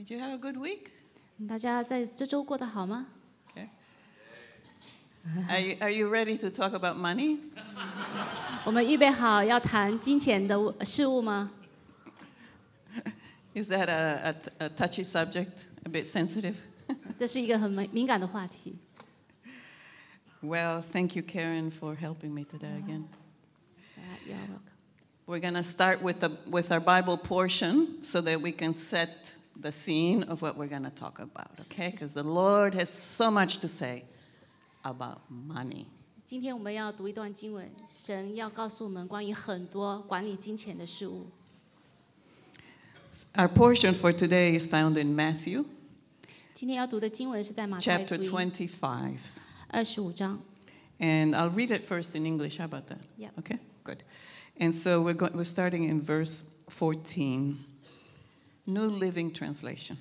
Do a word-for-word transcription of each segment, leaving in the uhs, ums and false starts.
Did you have a good week? 大家在这周过得好吗？ Okay. Are you, are you ready to talk about money? 我们预备好要谈金钱的事物吗？ Is that a, a, a touchy subject, a bit sensitive? 这是一个很敏敏感的话题。 Well, thank you, Karen, for helping me today again. So, you're welcome. We're going to start with, the, with our Bible portion so that we can set the scene of what we're going to talk about, okay? Because the Lord has so much to say about money. 今天我们要读一段经文，神要告诉我们关于很多管理金钱的事物。 Our portion for today is found in Matthew 今天要读的经文是在马太 chapter 福音 twenty-five. 二十五章。 And I'll read it first in English. How about that? Yep. Okay, good. And so we're, go- we're starting in verse fourteen, New Living Translation.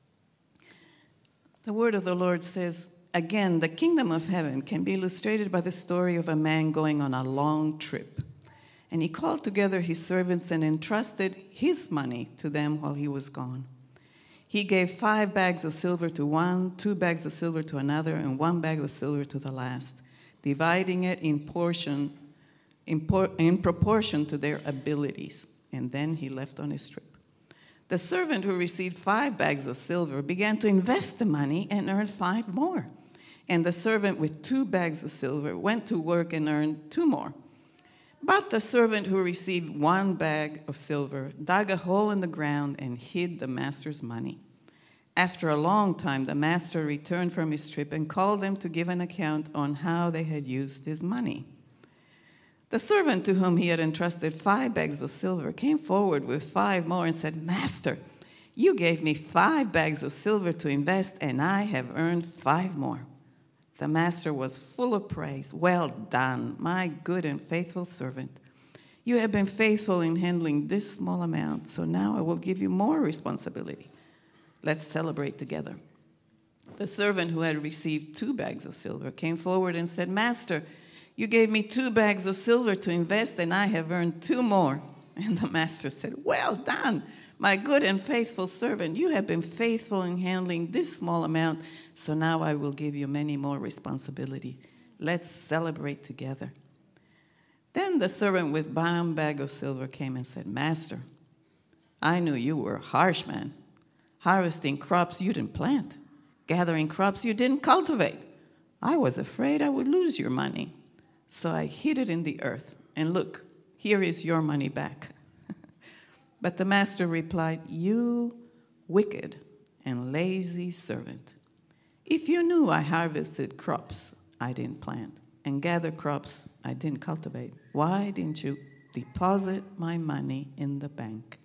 The word of the Lord says, "Again, the kingdom of heaven can be illustrated by the story of a man going on a long trip. And he called together his servants and entrusted his money to them while he was gone. He gave five bags of silver to one, two bags of silver to another, and one bag of silver to the last, dividing it in portion, in, por- in proportion to their abilities. And then he left on his trip. The servant who received five bags of silver began to invest the money and earned five more. And the servant with two bags of silver went to work and earned two more. But the servant who received one bag of silver dug a hole in the ground and hid the master's money. After a long time, the master returned from his trip and called them to give an account on how they had used his money. The servant to whom he had entrusted five bags of silver came forward with five more and said, 'Master, you gave me five bags of silver to invest, and I have earned five more.' The master was full of praise. 'Well done, my good and faithful servant. You have been faithful in handling this small amount, so now I will give you more responsibility. Let's celebrate together.' The servant who had received two bags of silver came forward and said, 'Master, you gave me two bags of silver to invest, and I have earned two more.' And the master said, 'Well done, my good and faithful servant. You have been faithful in handling this small amount, so now I will give you many more responsibility. Let's celebrate together.' Then the servant with one bag of silver came and said, 'Master, I knew you were a harsh man, harvesting crops you didn't plant, gathering crops you didn't cultivate. I was afraid I would lose your money, so I hid it in the earth. And look, here is your money back.' But the master replied, 'You wicked and lazy servant. If you knew I harvested crops I didn't plant and gathered crops I didn't cultivate, why didn't you deposit my money in the bank?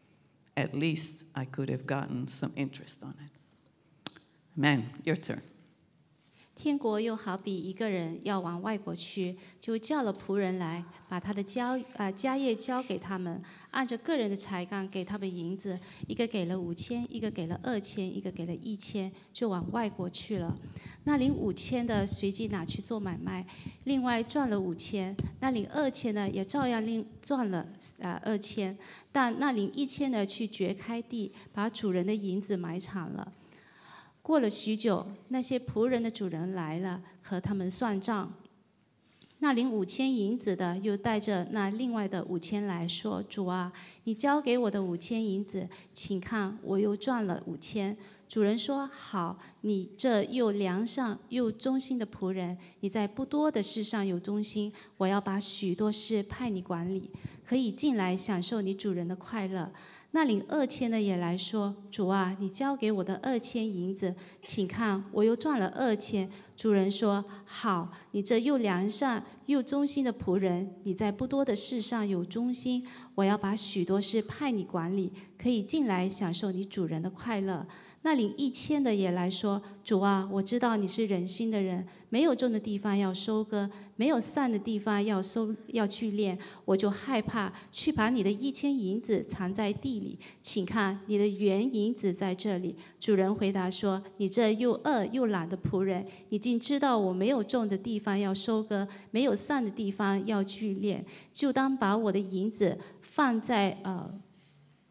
At least I could have gotten some interest on it.' Amen. Your turn. 天国又好比一个人要往外国去，就叫了仆人来，把他的交呃家业交给他们，按着个人的才干给他们银子，一个给了五千，一个给了二千，一个给了一千，就往外国去了。那领五千的随即拿去做买卖，另外赚了五千；那领二千的也照样另赚了呃二千，但那领一千的去掘开地，把主人的银子埋藏了。过了许久，那些仆人的主人来了，和他们算账。那领五千银子的又带着那另外的五千来说：“主啊，你交给我的五千银子，请看，我又赚了五千。”主人说：“好，你这又良善又忠心的仆人，你在不多的事上有忠心，我要把许多事派你管理，可以进来享受你主人的快乐。”那领二千的也来说：“主啊，你交给我的二千银子，请看，我又赚了二千。”主人说：“好，你这又良善又忠心的仆人，你在不多的事上有忠心，我要把许多事派你管理，可以进来享受你主人的快乐。”那领一千的也来说：“主啊，我知道你是忍心的人，没有种的地方要收割，没有散的地方要收要聚敛，我就害怕，去把你的一千银子藏在地里。请看，你的原银子在这里。”主人回答说：“你这又恶又懒的仆人，你竟知道我没有种的地方要收割，没有散的地方要聚敛，就当把我的银子放在呃。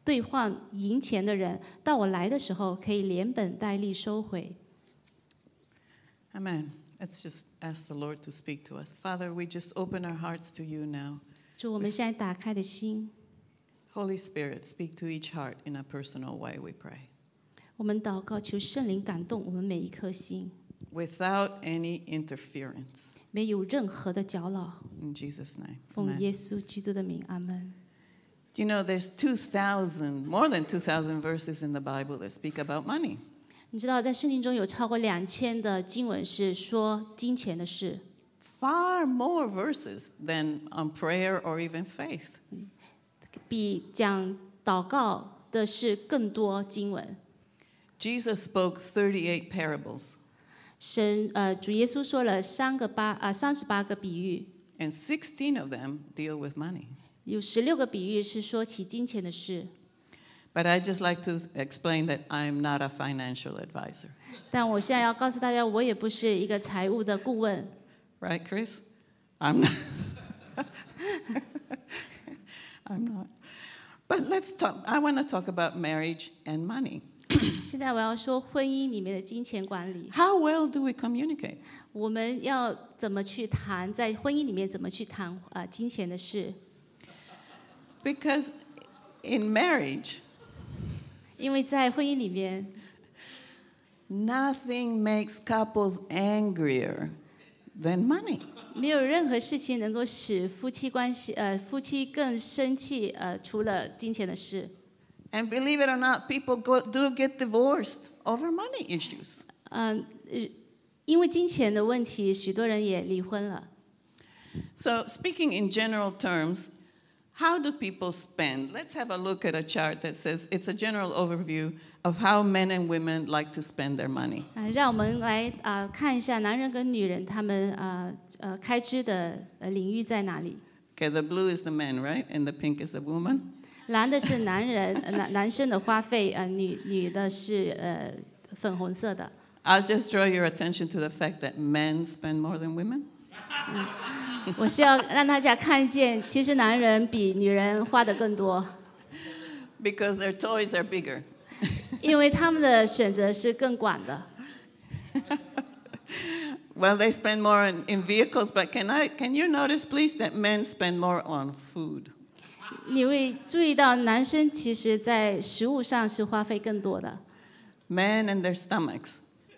兑换银钱的人，到我来的时候可以连本带利收回。 Amen. Let's just ask the Lord to speak to us. Father, we just open our hearts to you now. 主，我们现在打开的心， Holy Spirit, speak to each heart in a personal way, we pray. 我们祷告，求圣灵感动我们每一颗心， Without any interference. 没有任何的搅扰。 In Jesus' name. 奉 Amen. 耶稣基督的名，阿门。 Do you know there's two thousand, more than two thousand verses in the Bible that speak about money? 你知道，在圣经中有超过两千的经文是说金钱的事， Far more verses than on prayer or even faith. 比讲祷告的事更多经文。 Jesus spoke thirty-eight parables, 神呃，主耶稣说了三个八啊三十八个比喻， and sixteen of them deal with money. 有十六个比喻是说起金钱的事。 But I just like to explain that I'm not a financial advisor. 但我现在要告诉大家，我也不是一个财务的顾问。 Right, Chris? I'm not. I'm not. But let's talk. I want to talk about marriage and money. 现在我要说婚姻里面的金钱管理， How well do we communicate? 我们要怎么去谈，在婚姻里面怎么去谈啊、呃、金钱的事？ Because in marriage, 因为在婚姻里面， nothing makes couples angrier than money. 没有任何事情能够使夫妻关系呃夫妻更生气呃，除了金钱的事。 And believe it or not, people go, do get divorced over money issues. 嗯、呃，因为金钱的问题，许多人也离婚了。 So, speaking in general terms, how do people spend? Let's have a look at a chart that says it's a general overview of how men and women like to spend their money. 啊、让我们来啊、呃看一下男人跟女人他们啊 呃, 呃开支的呃领域在哪里。 Okay, the blue is the men, right? And the pink is the woman. 蓝的是男人，呃男男生的花费，呃女女的是呃粉红色的。 I'll just draw your attention to the fact that men spend more than women. 我是要让大家看见，其实男人比女人花的更多， Because their toys are bigger. 因为他们的选择是更广的。 Well, they spend more in, in vehicles, but can I can you notice, please, that men spend more on food? 你会注意到，男生其实在食物上是花费更多的。 Men and their stomachs.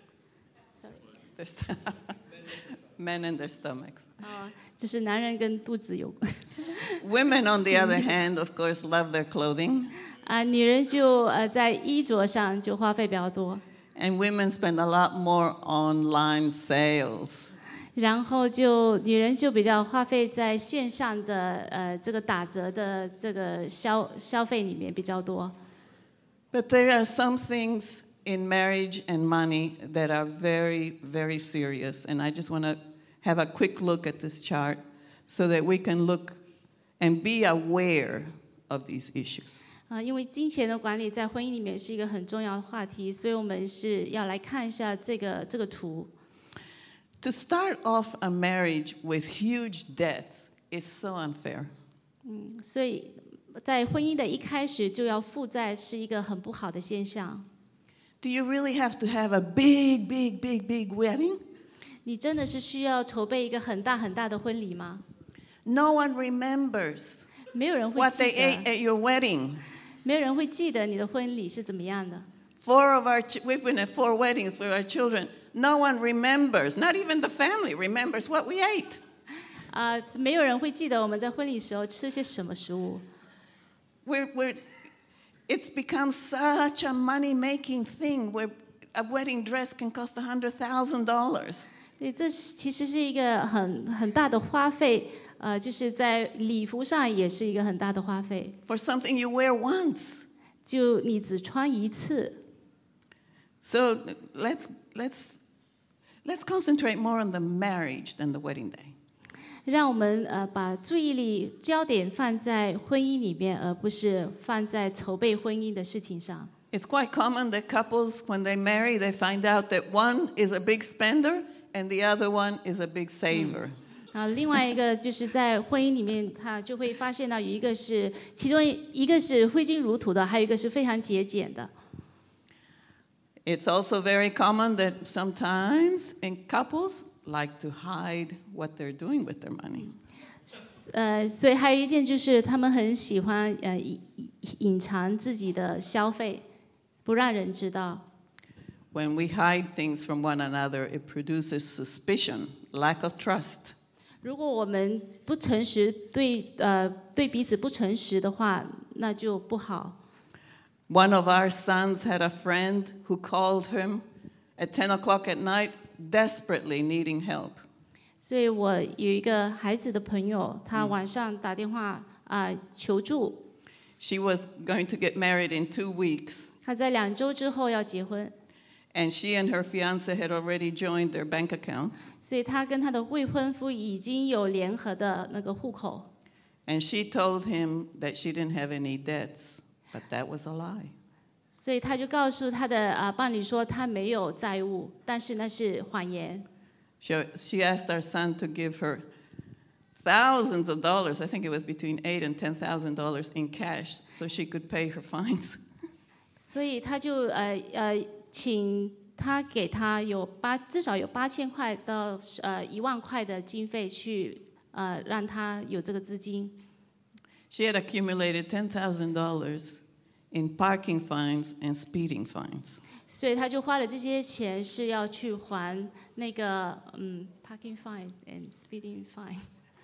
Their st- men and their stomachs. 啊，就是男人跟肚子有关。 Women, on the other hand, of course, love their clothing. 啊，女人就呃在衣着上就花费比较多， And women spend a lot more online sales. 然后就女人就比较花费在线上的呃这个打折的这个消消费里面比较多。 But there are some things in marriage and money that are very, very serious. And I just want to have a quick look at this chart so that we can look and be aware of these issues. 啊，因为金钱的管理在婚姻里面是一个很重要的话题，所以我们是要来看一下这个这个图。 To start off a marriage with huge debts is so unfair. 所以在婚姻的一开始就要负债是一个很不好的现象。 Do you really have to have a big, big, big, big wedding? 你真的是需要筹备一个很大很大的婚礼吗？ No one remembers 没有人会 what 记 they ate 得， at your wedding. 没有人会记得你的婚礼是怎么样的。 Four of our, ch- we've been at four weddings for our children. No one remembers, not even the family remembers what we ate. 啊、没有人会记得我们在婚礼时候吃些什么食物。 We're, we're, it's become such a money-making thing where a wedding dress can cost one hundred thousand dollars. 所以这是其实是一个很很大的花费，呃，就是在礼服上也是一个很大的花费。 For something you wear once. 就你只穿一次， So let's, let's, let's concentrate more on the marriage than the wedding day. 让我们呃把注意力焦点放在婚姻里面，而不是放在筹备婚姻的事情上。 It's quite common that couples, when they marry, they find out that one is a big spender and the other one is a big saver. 啊、 啊，另外一个就是在婚姻里面，他就会发现到有一个是，其中一个是挥金如土的，还有一个是非常节俭的。 It's also very common that sometimes in couples like to hide what they're doing with their money. 呃，所以还有一件就是他们很喜欢呃隐隐藏自己的消费，不让人知道。 When we hide things from one another, it produces suspicion, lack of trust. 如果我们不诚实，对呃对彼此不诚实的话，那就不好。 One of our sons had a friend who called him at ten o'clock at night, desperately needing help. 所以我有一个孩子的朋友，他晚上打电话啊、呃、求助。 She was going to get married in two weeks. 他在两周之后要结婚。 And she and her fiancé had already joined their bank accounts. 所以他跟他的未婚夫已经有联合的那个户口。 And she told him that she didn't have any debts, but that was a lie. 所以他就告诉他的啊伴侣说他没有债务，但是那是谎言。 She, she asked our son to give her thousands of dollars. I think it was between eight and ten thousand dollars in cash, so she could pay her fines. 所以他就呃呃请他给他有八至少有八千块到呃一万块的经费去呃让他有这个资金。 She had accumulated ten thousand dollars in parking fines and speeding fines. 所以他就花了这些钱是要去还那个嗯 parking fines and speeding fine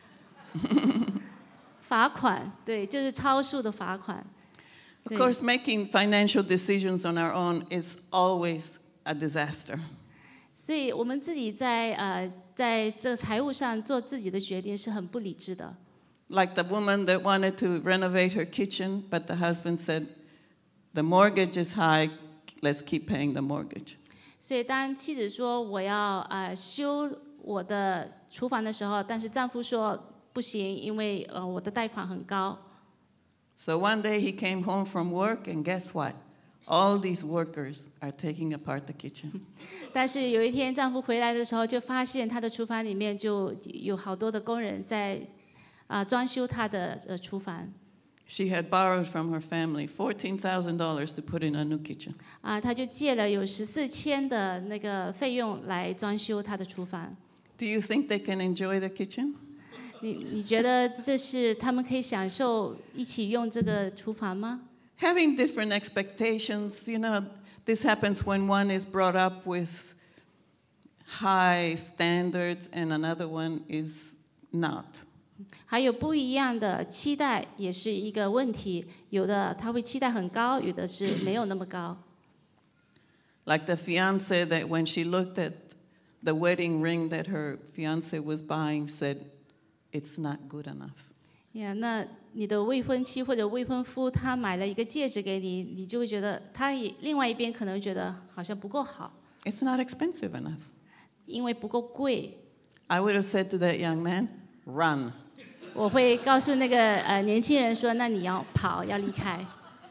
罚款，对，就是超速的罚款。 Of course, making financial decisions on our own is always a disaster. 所以我们自己在呃在这个财务上做自己的决定是很不理智的。 Like the woman that wanted to renovate her kitchen, but the husband said, "The mortgage is high. Let's keep paying the mortgage." 所以当妻子说我要呃修我的厨房的时候，但是丈夫说不行，因为呃我的贷款很高。 So one day he came home from work, and guess what? All these workers are taking apart the kitchen. 但是有一天丈夫回来的时候，就发现他的厨房里面就有好多的工人在啊、呃、装修他的呃厨房。 She had borrowed from her family fourteen thousand dollars to put in a new kitchen. 啊，他就借了有十四千的那个费用来装修他的厨房。 Do you think they can enjoy the kitchen? 你你觉得这是他们可以享受一起用这个厨房吗？ Having different expectations, you know, this happens when one is brought up with high standards and another one is not. 还有不一样的期待也是一个问题，有的他会期待很高，有的是没有那么高。 Like the fiancé that when she looked at the wedding ring that her fiancé was buying said, "It's not good enough." Yeah, 那你的未婚妻或者未婚夫他买了一个戒指给你，你就会觉得他也另外一边可能觉得好像不够好。 It's not expensive enough. 因为不够贵。 I would have said to that young man, "Run." 我会告诉那个呃年轻人说，那你要跑，要离开。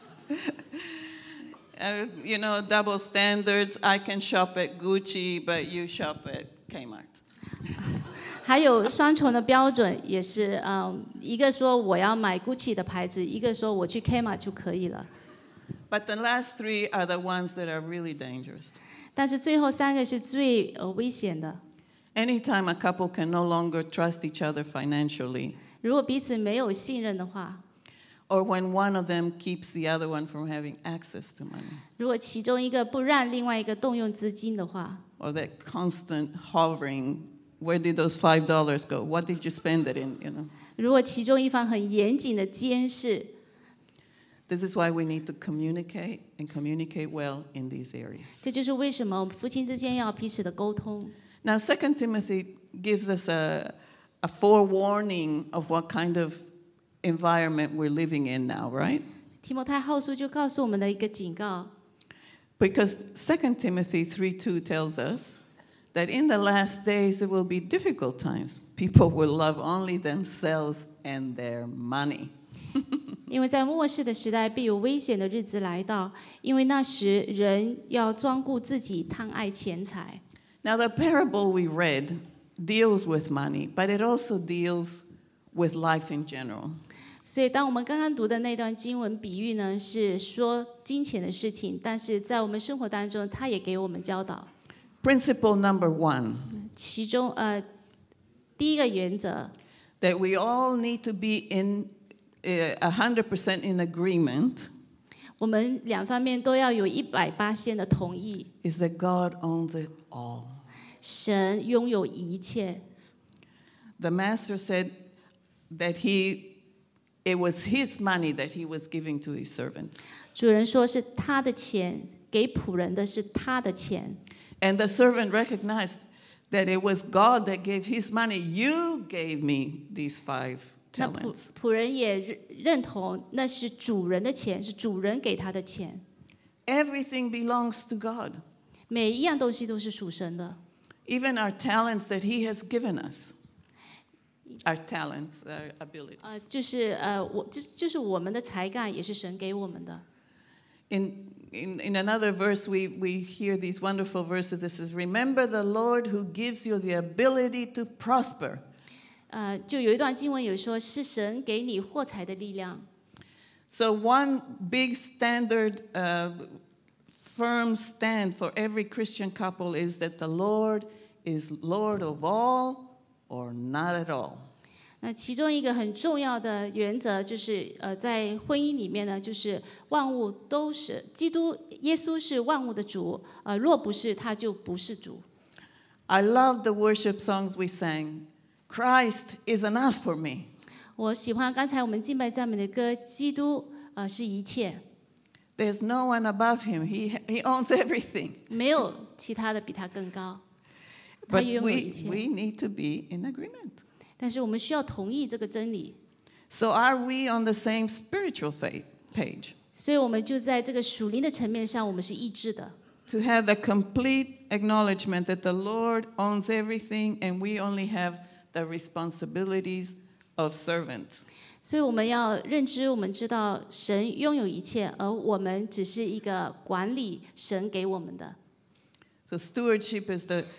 Uh, you know, double standards. I can shop at Gucci, but you shop at Kmart. 还有双重的标准，也是嗯，一个说我要买 Gucci 的牌子，一个说我去 Kmart 就可以了。 But the last three are the ones that are really dangerous. 但是最后三个是最呃危险的。 Anytime a couple can no longer trust each other financially, 如果彼此没有信任的话， or when one of them keeps the other one from having access to money, 如果其中一个不让另外一个动用资金的话， or that constant hovering, where did those five dollars go? What did you spend it in? You know, 如果其中一方很严谨的监视， this is why we need to communicate and communicate well in these areas. 这就是为什么夫妻之间要彼此的沟通。 Now, Second Timothy gives us a, a forewarning of what kind of environment we're living in now, right? 提摩太后书就告诉我们的一个警告， Because Second Timothy three two tells us that in the last days there will be difficult times. People will love only themselves and their money. 因为在末世的时代必有危险的日子来到，因为那时人要专顾自己，贪爱钱财。 Now, the parable we read deals with money, but it also deals with life in general. 所以，当我们刚刚读的那段经文比喻呢，是说金钱的事情，但是在我们生活当中，它也给我们教导。 Principle number one. 其中，呃，第一个原则 that we all need to be in uh, one hundred percent in agreement 我们两方面都要有一百八千的同意。 is that God owns it all. 神拥有一切。 The master said that he, it was his money that he was giving to his servants. 主人说是他的钱，给仆人的是他的钱。 And the servant recognized that it was God that gave his money. You gave me these five 那仆 talents. 仆人也认认同那是主人的钱，是主人给他的钱。 Everything belongs to God. 每一样东西都是属神的， Even our talents that he has given us. Our talents, our abilities. 呃，就是呃，我这就是我们的才干，也是神给我们的。 In, in, in another verse, we, we hear these wonderful verses. It says, remember the Lord who gives you the ability to prosper. 呃，就有一段经文有说，是神给你获财的力量。 So one big standard, uh, firm stand for every Christian couple is that the Lord is Lord of all or not at all. 那其中一个很重要的原则就是，呃，在婚姻里面呢，就是万物都是基督耶稣是万物的主，呃，若不是他就不是主。 I love the worship songs we sang. Christ is enough for me. 我喜欢刚才我们敬拜赞美的歌，基督呃是一切， There's no one above him. He, he owns everything. 没有其他的比他更高，他 But 拥有 we, 一切。 we need to be in agreement. 但是我们需要同意这个真理， So are we on the same spiritual faith page? 所以我们就在这个属灵的层面上，我们是一致的。 To have the complete acknowledgement that the Lord owns everything and we only have the responsibilities of servant. 所以我们要认知，我们知道神拥有一切，而我们只是一个管理神给我们的。 So stewardship is the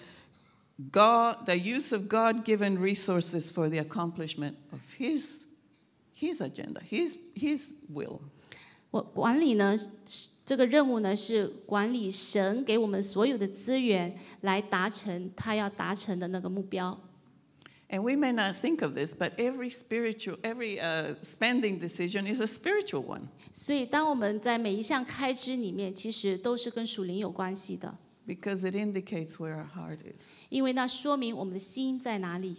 God, the use of God-given resources for the accomplishment of His, His agenda, His, His will. 我管理呢，这个任务呢是管理神给我们所有的资源，来达成他要达成的那个目标。 And we may not think of this, but every spiritual, every uh, spending decision is a spiritual one. 所以，当我们在每一项开支里面，其实都是跟属灵有关系的， Because it indicates where our heart is. 因为那说明我们的心在哪里。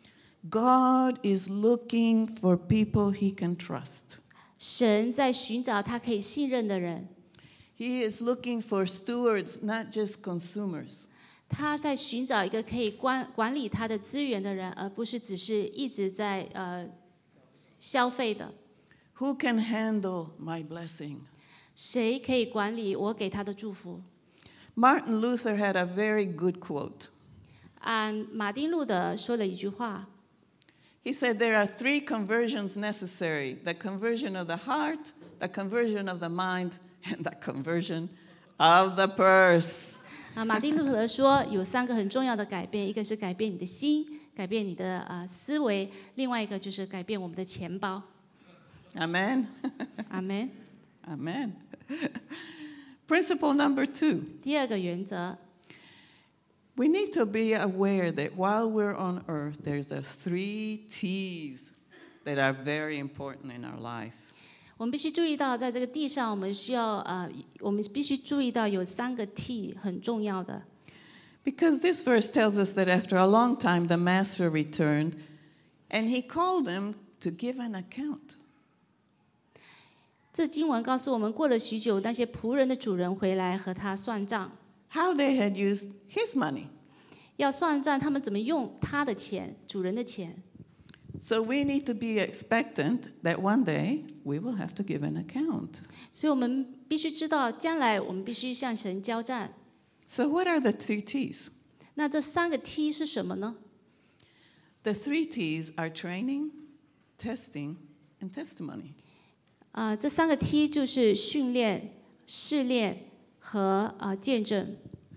God is looking for people He can trust. 神在寻找他可以信任的人， He is looking for stewards, not just consumers. 他在寻找一个可以管管理他的资源的人，而不是只是一直在呃消费的。 Who can handle my blessing? 谁可以管理我给他的祝福？ Martin Luther had a very good quote. 按马丁路德说了一句话， He said there are three conversions necessary: the conversion of the heart, the conversion of the mind, and the conversion of the purse. 啊，马丁路德说有三个很重要的改变，一个是改变你的心，改变你的呃思维，另外一个就是改变我们的钱包。 Amen. 阿门。 Amen. Principle number two. 第二个原则， We need to be aware that while we're on earth, there's a three T's that are very important in our life. 我们必须注意到，在这个地上，我们需要呃，我们必须注意到有三个 T 很重要的。 Because this verse tells us that after a long time, the master returned and he called them to give an account. 这经文告诉我们，过了许久，那些仆人的主人回来和他算账， How they had used his money. 要算账，他们怎么用他的钱，主人的钱。 So we need to be expectant that one day we will have to give an account. 所以我们必须知道，将来我们必须向神交战。 So what are the three T's? 那这三个 T 是什么呢？ The three T's are training, testing, and testimony. 啊、这三个 T 就是训练、试炼和啊、见证。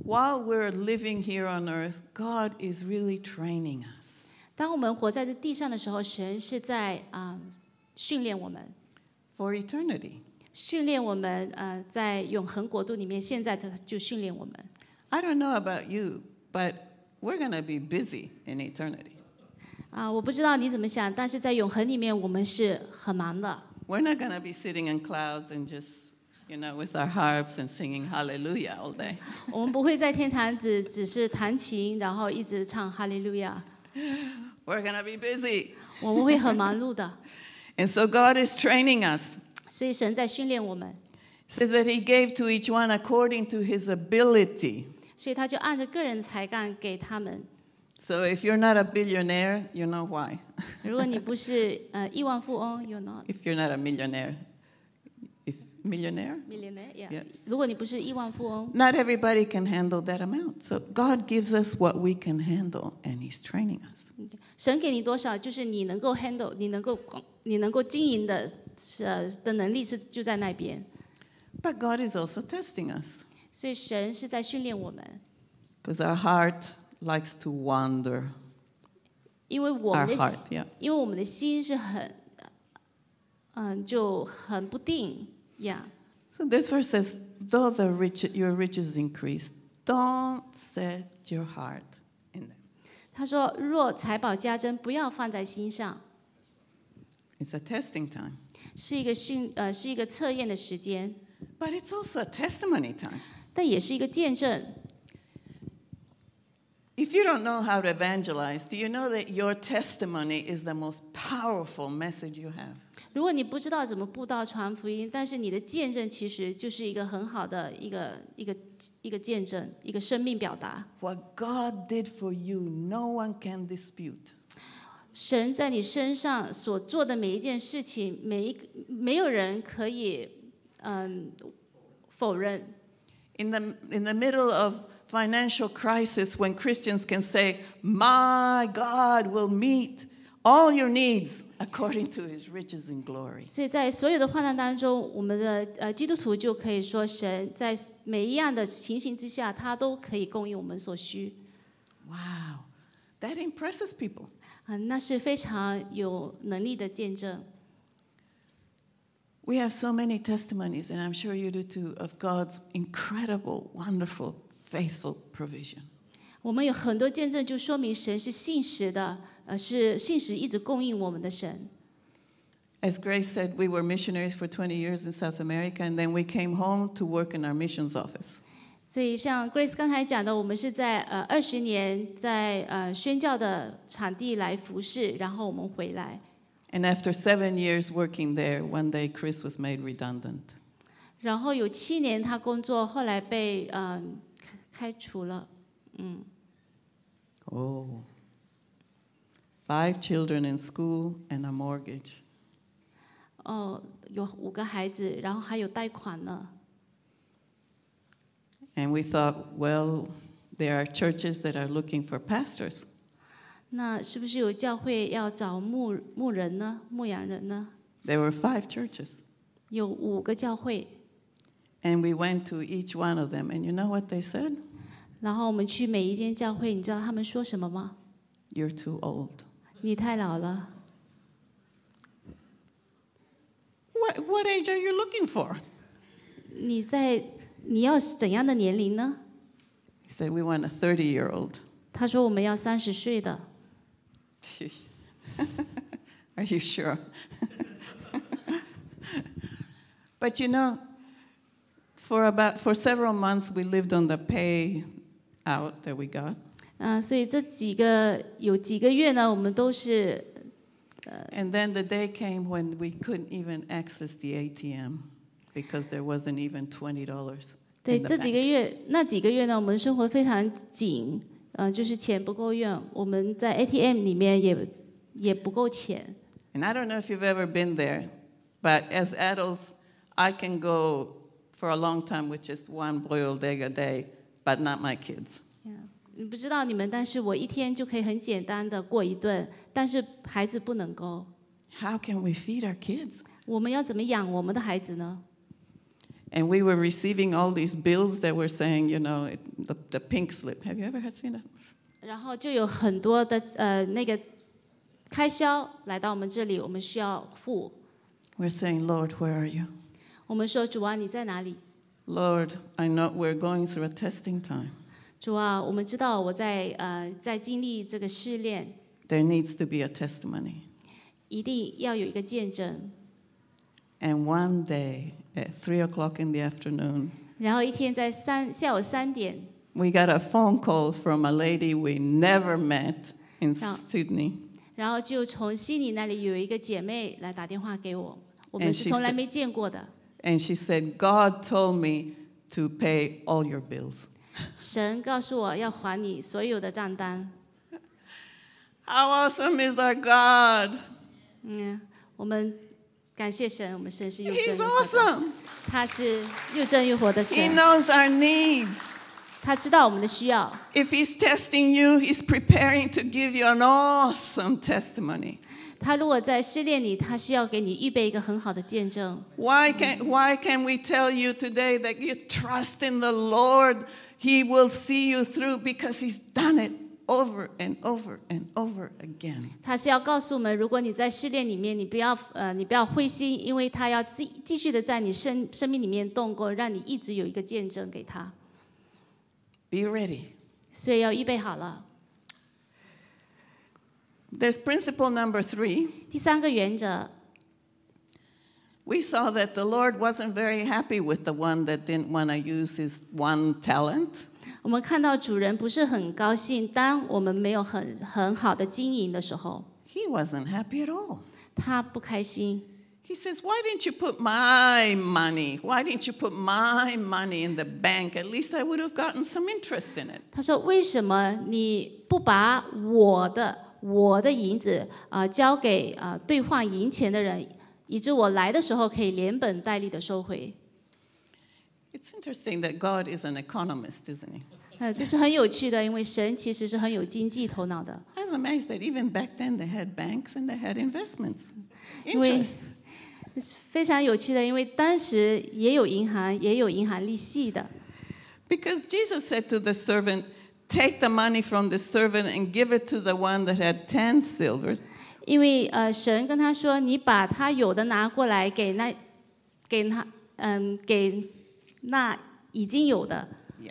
while we're living here on earth, God is really training us 当我们活在这地上的时候，神是在啊、训练我们， for eternity. 训练我们呃在永恒国度里面，现在他就训练我们。 I don't know about you, but we're going to be busy in eternity. 啊、我不知道你怎么想，但是在永恒里面，我们是很忙的。 We're not going to be sitting in clouds and just, you know, with our harps and singing hallelujah all day. 我们不会在天堂只只是弹琴，然后一直唱哈利路亚。 We're going to be busy. 我们会很忙碌的。 And so God is training us. 所以神在训练我们， It says that he gave to each one according to his ability. 所以他就按着个人才干给他们。 So if you're not a billionaire, you know why. 如果你不是呃亿万富翁 ，you're not If you're not a millionaire, if millionaire, millionaire， yeah. Yeah. 如果你不是亿万富翁， not everybody can handle that amount. So God gives us what we can handle, and he's training us. 神给你多少，就是你能够 handle， 你能够管，你能够经营的呃的能力是就在那边。 But God is also testing us 所以神是在训练我们， because our heart likes to wander. 因为我 Our 们的 heart, yeah. 因为我们的心是很嗯、就很不定呀。 So this verse says, though the rich, your riches increase, don't set your heart in them. 他说：“若财宝加增，不要放在心上。” It's a testing time. 是一个训呃是一个测验的时间， But it's also a testimony time. 但也是一个见证。 If you don't know how to evangelize, do you know that your testimony is the most powerful message you have? 如果你不知道怎么布道传福音，但是你的见证其实就是一个很好的一个一个一个见证，一个生命表达。 What God did for you, no one can dispute. 神在你身上所做的每一件事情，每一个没有人可以嗯否认。 In the, in the middle of financial crisis, when Christians can say, my God will meet all your needs according to his riches and glory. 所以在所有的患难当中，我们的呃基督徒就可以说，神在每一样的情形之下，他都可以供应我们所需。 Wow, that impresses people. 啊、那是非常有能力的见证。 We have so many testimonies, and I'm sure you do too, of God's incredible, wonderful, faithful provision. 我们有很多见证，就说明神是信实的，呃，是信实一直供应我们的神。 As Grace said, we were missionaries for twenty years in South America, and then we came home to work in our missions office. 所以像 Grace 刚才讲的，我们是在呃二十年在呃宣教的场地来服侍，然后我们回来。 And after seven years working there, one day Chris was made redundant. 然后有七年他工作，后来被嗯、呃、开除了。 Oh. Five children in school and a mortgage. 哦，有五个孩子，然后还有贷款呢。 And we thought, well, there are churches that are looking for pastors. 那是不是有教会要找牧牧人呢？牧羊人呢？ There were five churches. 有五个教会， And we went to each one of them. And you know what they said? 然后我们去每一间教会，你知道他们说什么吗？ You're too old. 你太老了。 What, what age are you looking for? 你在你要怎样的年龄呢？ He said, we want a thirty-year-old. 他说我们要三十岁的。 Are you sure? But you know, for about for several months we lived on the pay out that we got. 嗯、所以这几个有几个月呢，我们都是 And then the day came when we couldn't even access the A T M because there wasn't even twenty dollars. 对这几个月那几个月呢，我们生活非常紧，呃，就是钱不够用，我们在 A T M 里面也也不够钱。 And I don't know if you've ever been there, but as adults, I can go for a long time with just one boiled egg a day, but not my kids. 你不知道你们，但是我一天就可以很简单的过一顿，但是孩子不能够。 How can we feed our kids? 我们要怎么养我们的孩子呢？ And we were receiving all these bills that were saying, you know, it, the, the pink slip. Have you ever had seen that? 然后就有很多的呃那个开销来到我们这里，我们需要付。 We're saying, Lord, where are you? 我们说主啊，你在哪里？ Lord, I know we're going through a testing time. 主啊，我们知道我在呃在经历这个试炼， There needs to be a testimony. 一定要有一个见证。 And one day at three o'clock in the afternoon, 然后一天在三下午三点， we got a phone call from a lady we never met in Now- Sydney. 然后就从悉尼那里有一个姐妹来打电话给我，我们 And 是 she 从来 said- 没见过的。 And she said, God told me to pay all your bills. 神告诉我要还你所有的账单。 How awesome is our God? 嗯，我们感谢神，我们神是又 He's 真又活的， awesome. 他是又真又活的 He 神， knows our needs. 他知道我们的需要。 If He's testing you, He's preparing to give you an awesome testimony. 他如果在试炼你，他是要给你预备一个很好的见证。 Why can, why can we tell you today that you trust in the Lord? He will see you through because He's done it over and over and over again. 他是要告诉我们，如果你在试炼里面，你不要呃，你不要灰心，因为他要继继续的在你生生命里面动工，让你一直有一个见证给他。 Be ready. 所以要预备好了。 There's principle number three. 第三个原则， We saw that the Lord wasn't very happy with the one that didn't want to use his one talent. 我们看到主人不是很高兴，当我们没有很很好的经营的时候， He wasn't happy at all. 他不开心。 He says, Why didn't you put my money? Why didn't you put my money in the bank? At least I would have gotten some interest in it. 他说：“为什么你不把我的我的银子啊、呃交给啊、呃兑换银钱的人，以致我来的时候可以连本带利的收回？” It's interesting that God is an economist, isn't he? 呃，这是很有趣的，因为神其实是很有经济头脑的。 I was amazed that even back then they had banks and they had investments. 因为 Interest. 是非常有趣的，因为当时也有银行，也有银行利息的。 Because Jesus said to the servant, Take the money from the servant and give it to the one that had ten silvers. 因为呃，神跟他说：“你把他有的拿过来给那，给他，嗯，给那已经有的。” Yeah.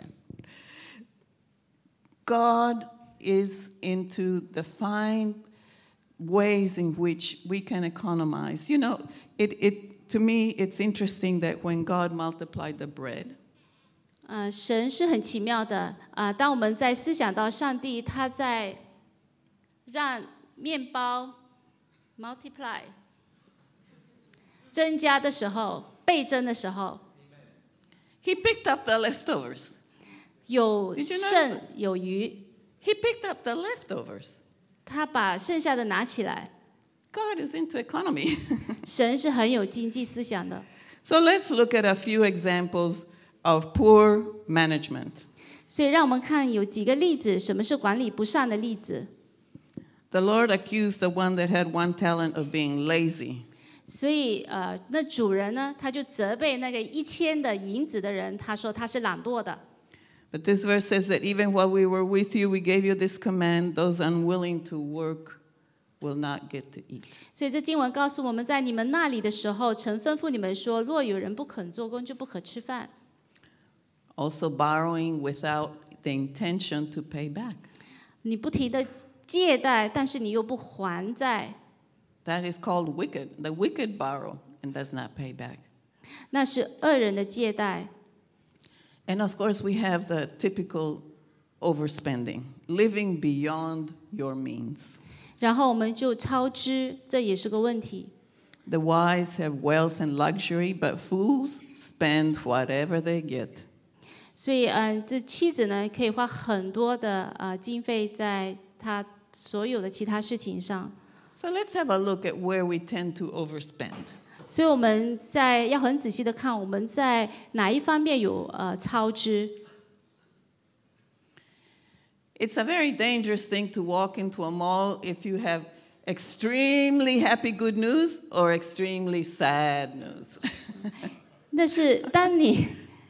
God is into the fine ways in which we can economize. You know, it, it to me it's interesting that when God multiplied the bread, 呃，神是很奇妙的啊、当我们在思想到上帝他在让面包 multiply 增加的时候，倍增的时候， he picked up the leftovers. 有 Did you know 剩 that? 有余， He picked up the leftovers. 他把剩下的拿起来。 God is into economy. 神是很有经济思想的。 So let's look at a few examples of poor management. 所以让我们看有几个例子，什么是管理不善的例子。 The Lord accused the one that had one talent of being lazy. 所以呃，那主人呢，他就责备那个一千的银子的人，他说他是懒惰的。 But this verse says that even while we were with you, we gave you this command, those unwilling to work will not get to eat. 所以这经文告诉我们在你们那里的时候，曾吩咐你们说，若有人不肯做工，就不可吃饭。 Also borrowing without the intention to pay back. 你不停的借贷，但是你又不还债， That is called wicked. The wicked borrow and does not pay back. 那是恶人的借贷。 And of course, we have the typical overspending, living beyond your means. 然后我们就超支，这也是个问题。 The wise have wealth and luxury, but fools spend whatever they get. 所以，嗯、这妻子呢，可以花很多的呃经费在她所有的其他事情上。 So let's have a look at where we tend to overspend. 所以我们在要很仔细的看，我们在哪一方面有呃超支。 It's a very dangerous thing to walk into a mall if you have extremely happy good news or extremely sad news. 那是当你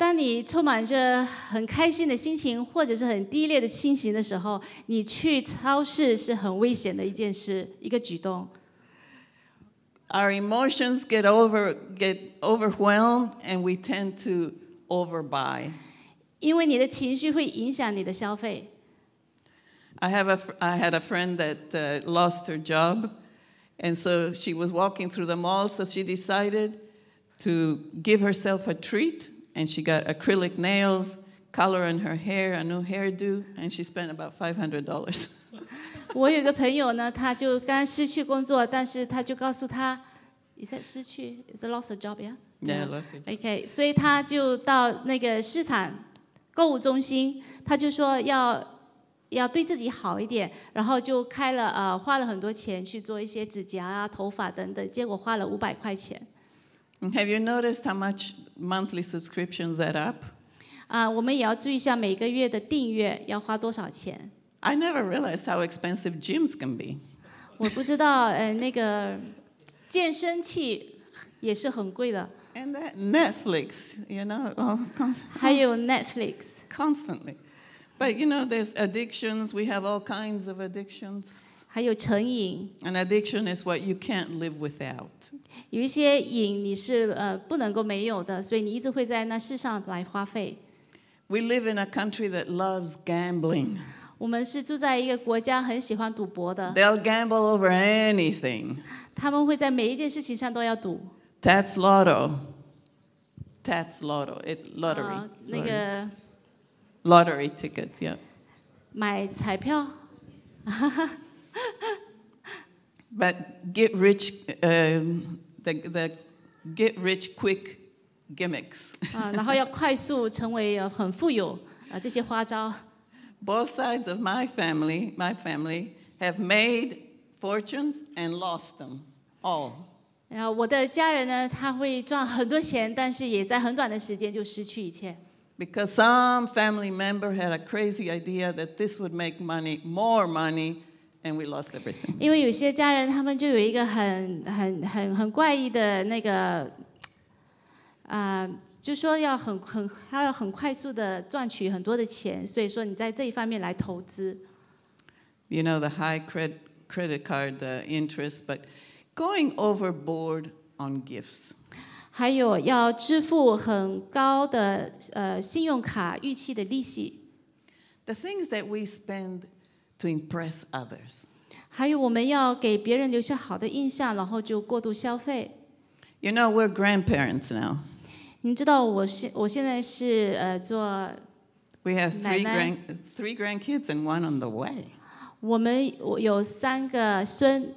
当你充满着很开心的心情，或者是很低劣的心情的时候，你去超市是很危险的一件事，一个举动。 Our emotions get over get overwhelmed, and we tend to overbuy. 因为你的情绪会影响你的消费。 I have a I had a friend that uh, lost her job, and so she was walking through the mall. So she decided to give herself a treat, and she got acrylic nails, color in her hair, a new hairdo, and she spent about five hundred dollars. 我有个朋友呢，他就刚失去工作，但是他就告诉他，你在失去 ，is lost a job, yeah? Yeah, lost it. OK， 所以他就到那个市场购物中心，他就说要要对自己好一点，然后就开了呃花了很多钱去做一些指甲啊、头发等等，结果花了五百块钱。 Have you noticed how much monthly subscriptions add up? 啊、我们也要注意一下每个月的订阅要花多少钱。 I never realized how expensive gyms can be. 我不知道，呃，那个健身器也是很贵的。 And that Netflix, you know, oh, const- 还有 Netflix， constantly. But you know, there's addictions. We have all kinds of addictions. 还有成瘾。 An addiction is what you can't live without. 有一些瘾你是呃不能够没有的，所以你一直会在那世上来花费。 We live in a country that loves gambling. 我们是住在一个国家很喜欢赌博的， They'll gamble over anything. 他们会在每一件事情上都要赌。 Tats Lotto. Tats Lotto. It's lottery. 啊那个 Lottery tickets, yeah. 买彩票， But get rich, um, the, the get rich quick gimmicks. 啊，然后要快速成为呃很富有啊，这些花招。 Both sides of my family, my family, have made fortunes and lost them all. 然后我的家人呢，他会赚很多钱，但是也在很短的时间就失去一切。 Because some family member had a crazy idea that this would make money, more money, and we lost everything. 因为有些家人他们就有一个很很很很怪异的那个，啊、就说要很很他要很快速的赚取很多的钱，所以说你在这一方面来投资。 You know, the high cred, credit card the interest, but going overboard on gifts. 还有要支付很高的呃信用卡逾期的利息， The things that we spend to impress others. 还有我们要给别人留下好的印象，然后就过度消费。 You know, we're grandparents now. 您知道我现我现在是呃做 We have three, 奶奶。 grand, three grandkids and one on the way. 我们我有三个孙，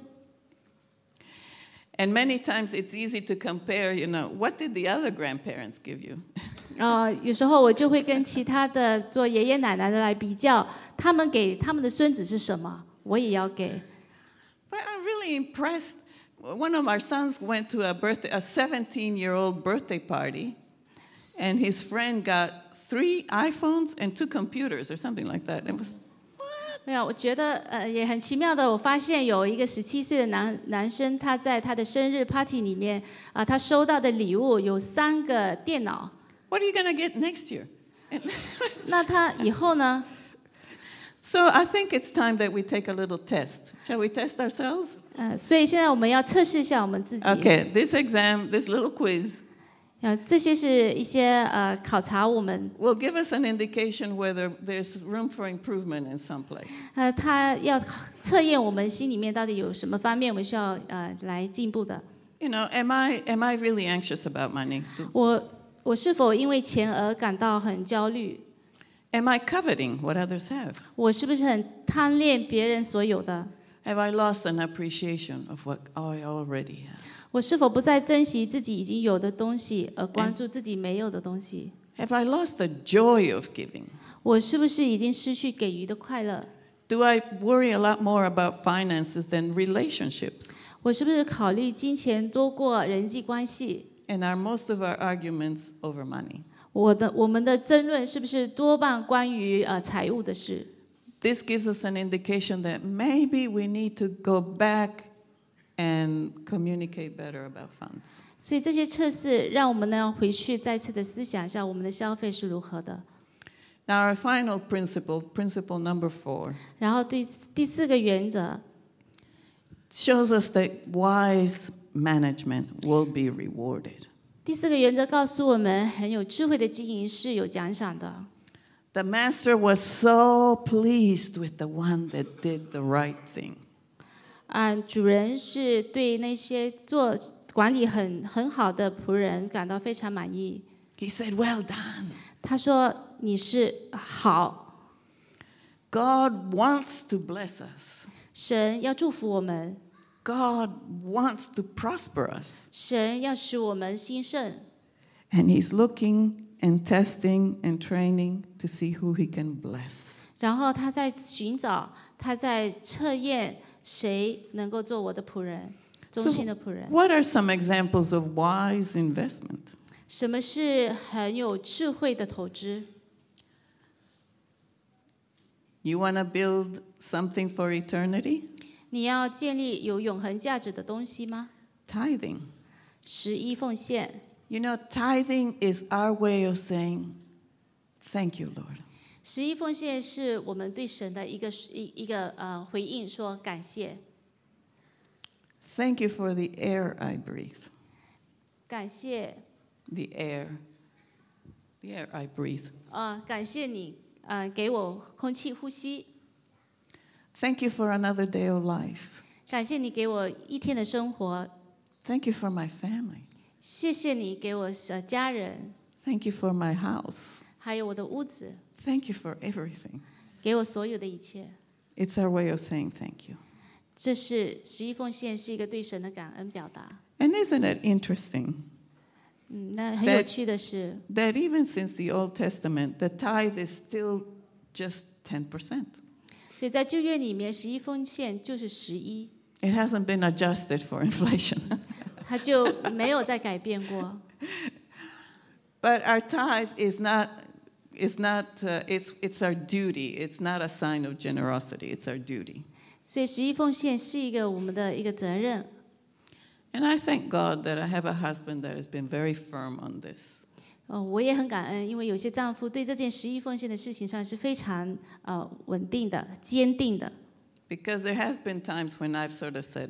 And many times it's easy to compare, you know, what did the other grandparents give you? 呃，有时候我就会跟其他的做爷爷奶奶的来比较，他们给他们的孙子是什么，我也要给。 But I'm really impressed. One of our sons went to a birthday, a seventeen-year-old birthday party, and his friend got three iPhones and two computers or something like that. It was 没有，我觉得呃也很奇妙的，我发现有一个十七岁的男男生，他在他的生日 party 里面啊、他收到的礼物有三个电脑。 what are you going to get next year? 那他以后呢？ So I think it's time that we take a little test. Shall we test ourselves? 呃，所以现在我们要测试一下我们自己。 Okay, this exam, this little quiz, 呃，这些是一些呃考察我们， will give us an indication whether there's room for improvement in some place. 呃，他要测验我们心里面到底有什么方面我们需要呃来进步的。 You know, am I am I really anxious about money? Do- 我我是否因为钱而感到很焦虑？ Am I coveting what others have? 我是不是很贪恋别人所有的？ Have I lost an appreciation of what I already have? 我是否不再珍惜自己已经有的东西，而关注自己没有的东西？ Have I lost the joy of giving? 我是不是已经失去给予的快乐？ Do I worry a lot more about finances than relationships? 我是不是考虑金钱多过人际关系？ And are most of our arguments over money? 我的我们的争论是不是多半关于呃财务的事？ This gives us an indication that maybe we need to go back and communicate better about funds. 所以这些测试让我们呢回去再次的思想一下我们的消费是如何的。 Now, our final principle, principle number four, 然后第第四个原则 shows us that wise management will be rewarded. 第四个原则告诉我们，很有智慧的经营是有奖赏的。 The master was so pleased with the one that did the right thing. 啊，主人是对那些做管理很很好的仆人感到非常满意。 He said, "Well done." 他说：“你是好。” God wants to bless us. 神要祝福我们， God wants to prosper us. 神要使我们兴盛。 And he's looking and testing and training to see who he can bless. 然后他在寻找，他在测验谁能够做我的仆人，忠心的仆人。 What are some examples of wise investment? 什么是很有智慧的投资？ You want to build something for eternity? 你要建立有永恒价值的东西吗？ Tithing. 十一奉献。 You know, tithing is our way of saying, "Thank you, Lord." 十一奉献是我们对神的一个一一个呃回应，说感谢， Thank you for the air I breathe. 感谢 The air. The air I breathe. 呃感谢你呃给我空气呼吸， Thank you for another day of life. 感谢你给我一天的生活， Thank you for my family. 谢谢你给我呃家人， Thank you for my house. 还有我的屋子， Thank you for everything. 给我所有的一切。 It's our way of saying thank you. 这是十一奉献，是一个对神的感恩表达。 And isn't it interesting 嗯，那很有趣的是， that even since the Old Testament, the tithe is still just ten percent? 所以在旧约里面，十一奉献就是十一， It hasn't been adjusted for inflation. 它就没有再改变过。 But our tithe is not, is not uh, it's, it's our duty. It's not a sign of generosity. It's our duty. 所以十一奉献是一个我们的一个责任。 And I thank God that I have a husband that has been very firm on this. 呃，我也很感恩，因为有些丈夫对这件十一奉献的事情上是非常呃稳定的、坚定的。 Because there has been times when I've sort of said,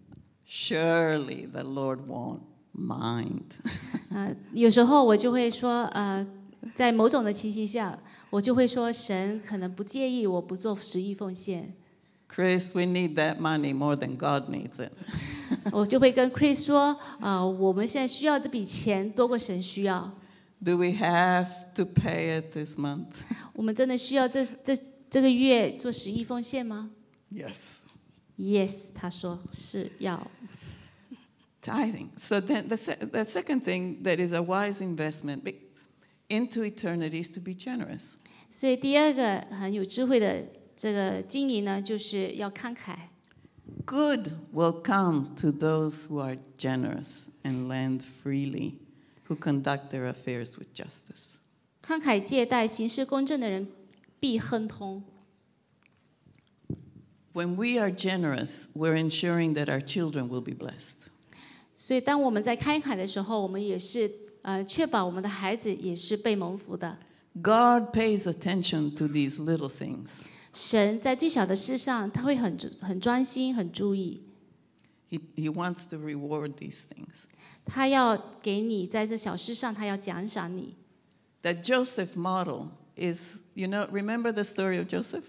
surely the Lord won't mind. 呃，有时候我就会说，呃，在某种的情形下，我就会说，神可能不介意我不做十一奉献。 Chris, we need that money more than God needs it. 我就会跟 Chris 说，呃，我们现在需要这笔钱多过神需要。 Do we have to pay it this month? 我们真的需要这这这个月做十一奉献吗 Yes. ？Yes，他说是要。 Tithing. So then the, se- the second thing that is a wise investment be- into eternity is to be generous. 所以第二个很有智慧的这个经营呢，就是要慷慨。 Good will come to those who are generous and lend freely, who conduct their affairs with justice. 慷慨借贷、行事公正的人必亨通。 When we are generous, we're ensuring that our children will be blessed. 所以，当我们在慷慨的时候，我们也是呃确保我们的孩子也是被蒙福的。 God pays attention to these little things. 神在最小的事上，他会很很专心、很注意。 He, he wants to reward these things. 他要给你在这小事上，他要奖赏你。 The Joseph model is, you know, remember the story of Joseph?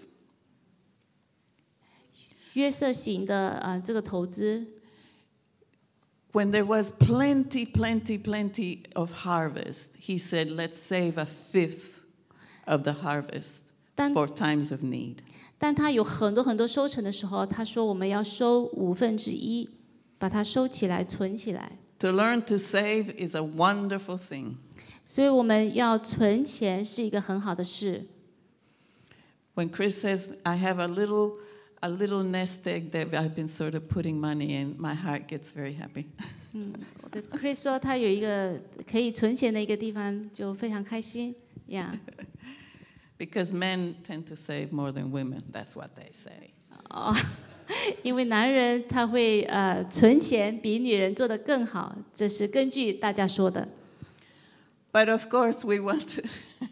约瑟型的呃这个投资， When there was plenty, plenty, plenty of harvest, he said, let's save a fifth of the harvest 当 for times of need. 当他有很多很多收成的时候，他说我们要收五分之一，把它收起来、存起来。 To learn to save is a wonderful thing. 所以我们要存钱是一个很好的事。 When Chris says, I have a little, a little nest egg that I've been sort of putting money in, my heart gets very happy. 嗯，我的 Chris 说他有一个可以存钱的一个地方，就非常开心呀。 Because men tend to save more than women, that's what they say. 哦， 因为男人他会呃存钱比女人做得更好，这是根据大家说的。 But of course, we want to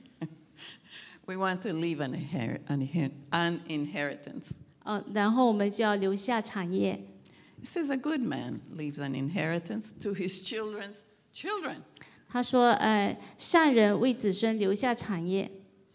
we want to leave an, inher- an, inher- an inheritance. 呃，然后我们就要留下产业。 It says a good man leaves an inheritance to his children's children. 他说，呃，善人为子孙留下产业。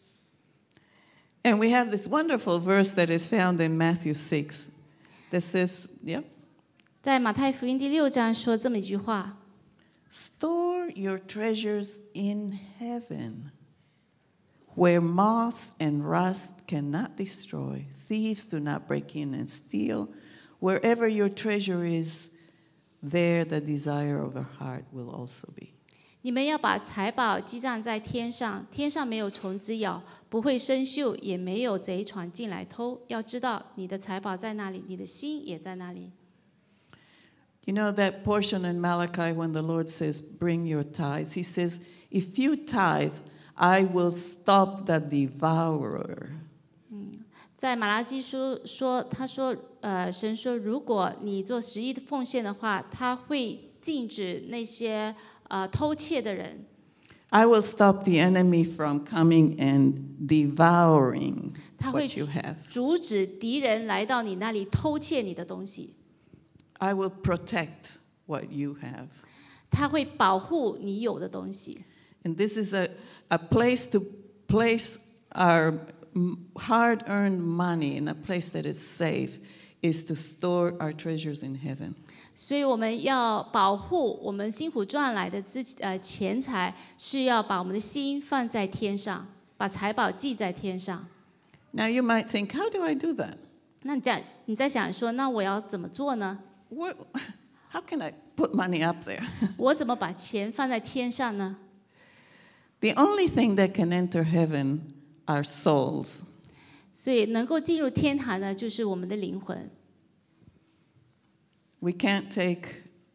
And we have this wonderful verse that is found in Matthew six that says, yep, 在马太福音第六章说这么一句话 store your treasures in heaven, where moths and rust cannot destroy, thieves do not break in and steal. Wherever your treasure is, there the desire of your heart will also be. 你们要把财宝积攒在天上，天上没有虫子咬，不会生锈，也没有贼闯进来偷。要知道，你的财宝在那里，你的心也在那里。 You know that portion in Malachi when the Lord says, bring your tithes, he says, if you tithe, I will stop the devourer. 在马拉基书说，他说，呃，神说，如果你做十一的奉献的话，他会禁止那些呃偷窃的人。 I will stop the enemy from coming and devouring 他会 what you have. 阻止敌人来到你那里偷窃你的东西。 I will protect what you have. 他会保护你有的东西。 And this is a, a place to place our hard-earned money in a place that is safe, is to store our treasures in heaven. 所以我们要保护我们辛苦赚来的资呃钱财，是要把我们的心放在天上，把财宝记在天上。 Now you might think, how do I do that? 那你在你在想说，那我要怎么做呢？ What, how can I put money up there? 我怎么把钱放在天上呢？ The only thing that can enter heaven are souls. 所以能够进入天堂的，就是我们的灵魂。 We can't take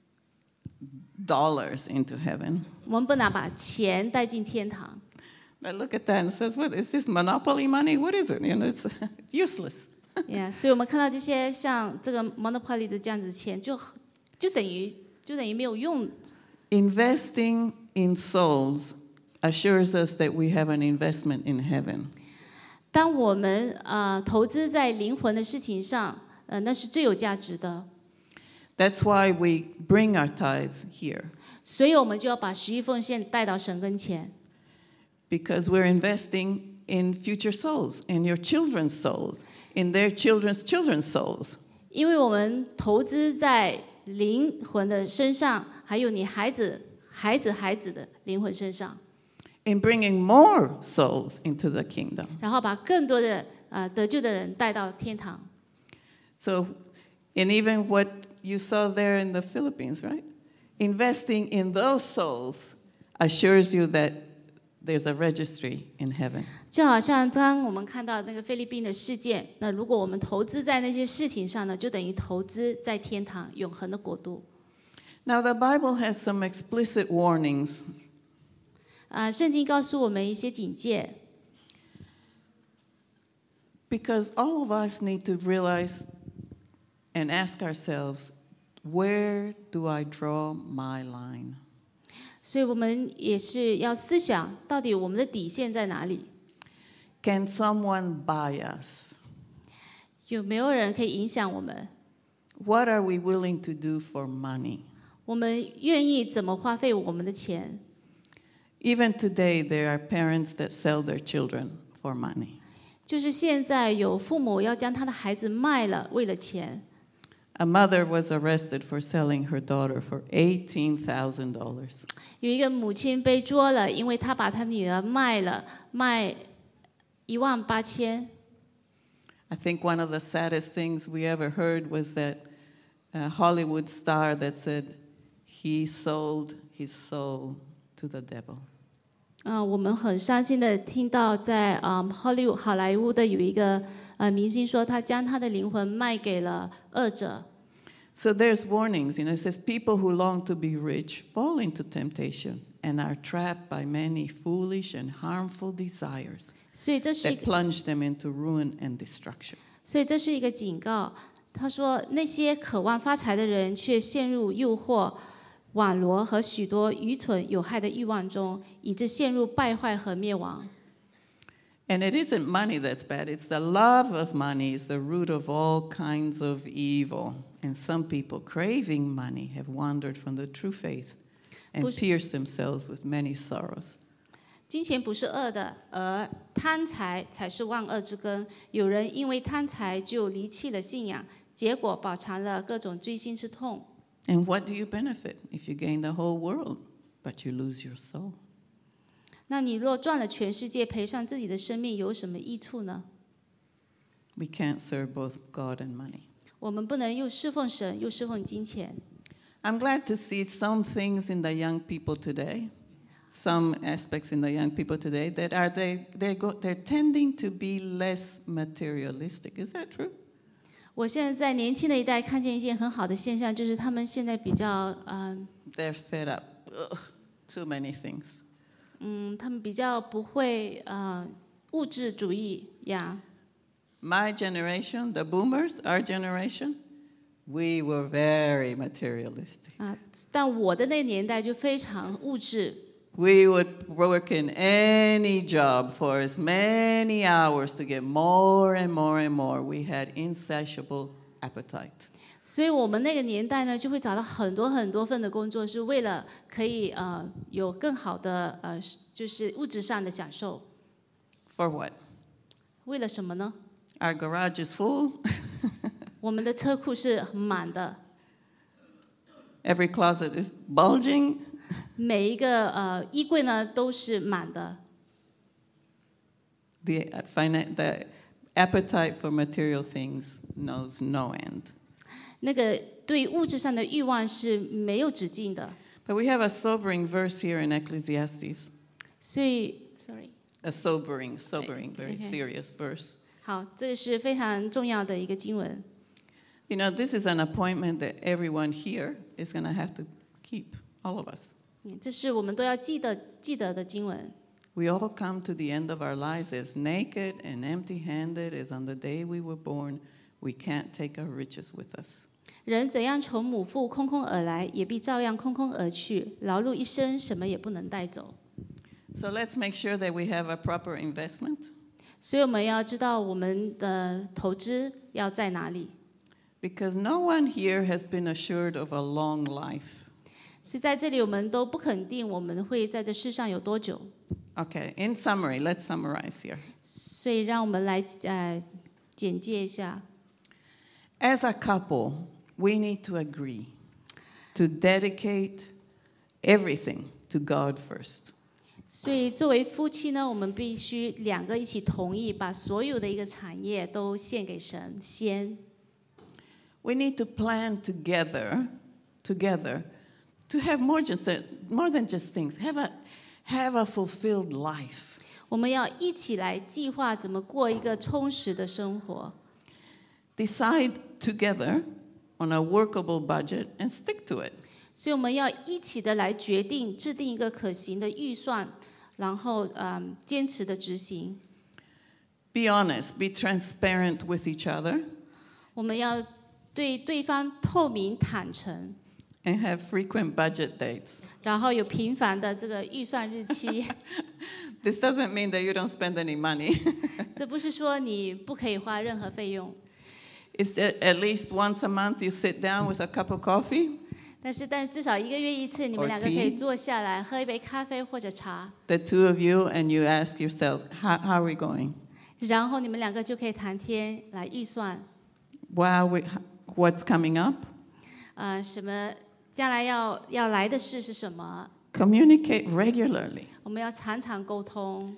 dollars into heaven. 我们不能把钱带进天堂。 But look at that and says, what is this monopoly money? What is it? You know, it's useless. Yeah, 所以我们看到这些像这个 monopoly 的这样子钱，就就等于就等于没有用。 Investing in souls assures us that we have an investment in heaven. 当我们呃投资在灵魂的事情上，呃，那是最有价值的。 That's why we bring our tithes here. 所以我们就要把十一奉献带到神跟前。 Because we're investing in future souls, in your children's souls, in their children's children's souls. 因为我们投资在灵魂的身上，还有你孩子、孩子、孩子的灵魂身上， In bringing more souls into the kingdom. 然后把更多的呃得救的人带到天堂。 So, and even what you saw there in the Philippines, right? Investing in those souls assures you that there's a registry in heaven. 就好像刚刚我们看到那个菲律宾的事件，那如果我们投资在那些事情上呢，就等于投资在天堂永恒的国度。 Now, the Bible has some explicit warnings. 啊，圣经告诉我们一些警戒， Because all of us need to realize and ask ourselves, where do I draw my line? 所以我们也是要思想，到底我们的底线在哪里？ Can someone buy us? 有没有人可以影响我们？ What are we willing to do for money? 我们愿意怎么花费我们的钱？ Even today, there are parents that sell their children for money. 就是现在有父母要将他的孩子卖了，为了钱。 A mother was arrested for selling her daughter for eighteen thousand dollars. 有一个母亲被捉了，因为她把她女儿卖了，卖一万八千。 I think one of the saddest things we ever heard was that a Hollywood star that said he sold his soul to the devil. 嗯、呃，我们很伤心的听到在嗯 Hollywood 好莱坞的有一个呃明星说，他将他的灵魂卖给了恶者。 So there's warnings, you know, it says people who long to be rich fall into temptation and are trapped by many foolish and harmful desires 所以这是一 that 个， plunge them into ruin and destruction. 所以这是一个警告。 他说那些渴望发财的人却陷入诱惑、网罗和许多愚蠢有害的欲望中，以致陷入败坏和灭亡。 And it isn't money that's bad, it's the love of money is the root of all kinds of evil. And some people craving money have wandered from the true faith and pierced themselves with many sorrows. 金钱不是恶的，而贪财才是万恶之根。有人因为贪财就离弃了信仰，结果饱尝了各种锥心之痛。 And what do you benefit if you gain the whole world, but you lose your soul? 那你若赚了全世界，赔上自己的生命，有什么益处呢？ We can't serve both God and money. 我们不能又侍奉神，又侍奉金钱。 I'm glad to see some things in the young people today, some aspects in the young people today that are they they go they're tending to be less materialistic. Is that true? 我现在在年轻的一代看见一件很好的现象，就是他们现在比较嗯、 They're fed up. Ugh, too many things. 嗯，他们比较不会呃物质主义呀。 My generation, the boomers, our generation, we were very materialistic. 啊，但我的那个年代就非常物质。 We would work in any job for as many hours to get more and more and more. We had insatiable appetite. 所以我们那个年代呢，就会找到很多很多份的工作，是为了可以呃有更好的呃就是物质上的享受。 For what? 为了什么呢？ Our garage is full. 我们的车库是很满的， Every closet is bulging. 每一个呃衣柜呢都是满的。 The, uh, fina- the appetite for material things knows no end. 那个对物质上的欲望是没有止境的。 But we have a sobering verse here in Ecclesiastes. 所以 ，sorry， A sobering, sobering, very Okay. serious verse. 好，这个是非常重要的一个经文。 You know, this is an appointment that everyone here is going to have to keep, all of us. 嗯这是我们都要记得记得的经文。 We all come to the end of our lives as naked and empty-handed as on the day we were born. We can't take our riches with us. 人怎样从母腹空空而来，也必照样空空而去。劳碌一生，什么也不能带走。 So let's make sure that we have a proper investment. 所以我们要知道我们的投资要在哪里。 Because no one here has been assured of a long life. 所以在这里，我们都不肯定我们会在这世上有多久。 Okay, in summary, let's summarize here. 所以让我们来呃简介一下。 As a couple, we need to agree to dedicate everything to God first. 所以作为夫妻呢，我们必须两个一起同意，把所有的一个产业都献给神先。 We need to plan together, together, to have more, just a, more than just things. Have a, have a fulfilled life. 我们要一起来计划怎么过一个充实的生活。 Decide together on a workable budget and stick to it. 所以我们要一起的来决定，制定一个可行的预算，然后嗯坚持的执行。 Be honest, be transparent with each other, 我们要对对方透明坦诚， and have frequent budget dates. 然后有频繁的这个预算日期。 This doesn't mean that you don't spend any money. 这不是说你不可以花任何费用， It's at, at least once a month you sit down with a cup of coffee, 但是但至少一个月一次，你们 Or 两个可 tea. 以坐下来喝一杯咖啡或者茶， the two of you, and you ask yourselves, how, how are we going? 然后你们两个就可以谈天来预算， Well, we, what's coming up? 呃，什么将来要要来的事是什么？ Communicate regularly. 我们要常常沟通，